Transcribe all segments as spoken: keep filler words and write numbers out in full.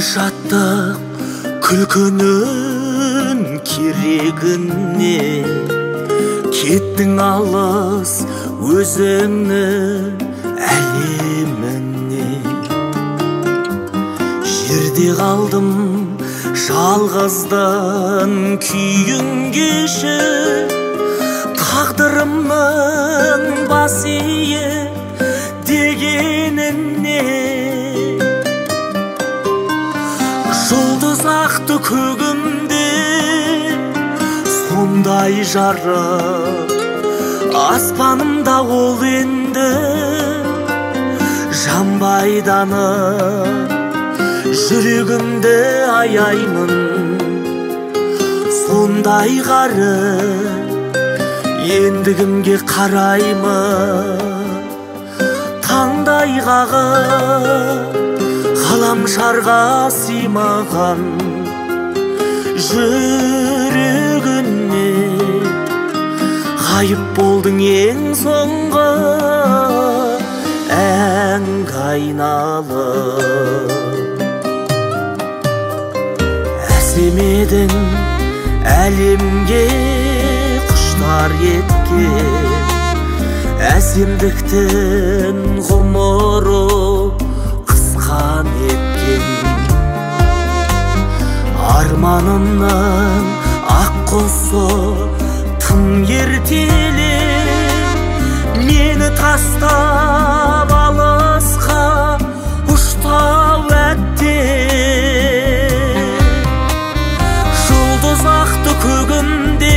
шаттық күлкінің керегіне кеттің алыс өзіңнің әлеміне. Жерде қалдым жалғыздың күйін кешіп, тағдырымның бас ие дегеніне. Жұлдыз ақты көгімде сондай жарық, аспанымда ол енді жанбайданы. Жүрегімді аяймын сондай қары, ендігімге қараймын таңдай қағып. Ғаламшарға сыймаған жүрегіне ғайып болдың ең соңғы әнге айналып. Әсем едің әлемге құштар еткен, әсемдіктің ғұмыры қысқан еткен. Арманымның ақ құсы тым ертелі, мені тастап алысқа ұштау әттен. Жұлдыз ақты көгімде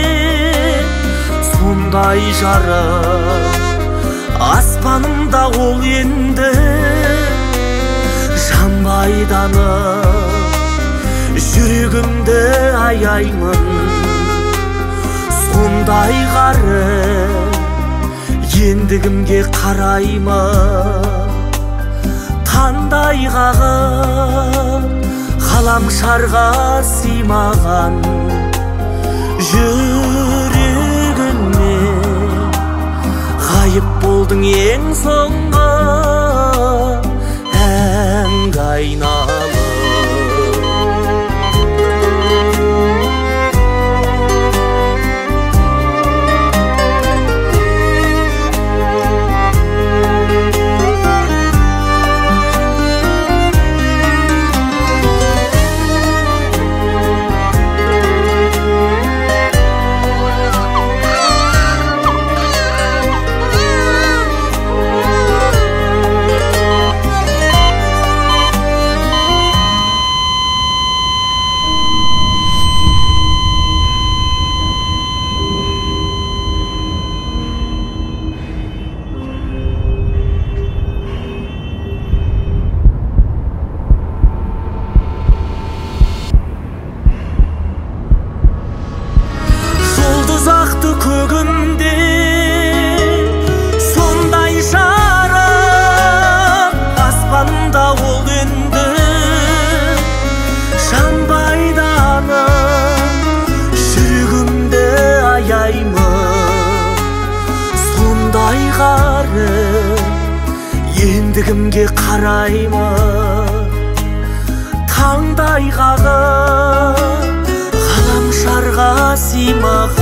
сондай жарық, аспанымда ол енді жанбайданы. Жүрегімді аяймын сондай қары, ендігімге қараймын таңдай қағып. Ғаламшарға сыймаған жүрегіне ғайып болдың ең соңғы әнге айналып. Көгімде сондай жарық, аспанымда ол енді жанбайданы. Жүрегімді аяймын сондай қары, ендігімге қараймын таңдай қағып. Ғаламшарға сыймаған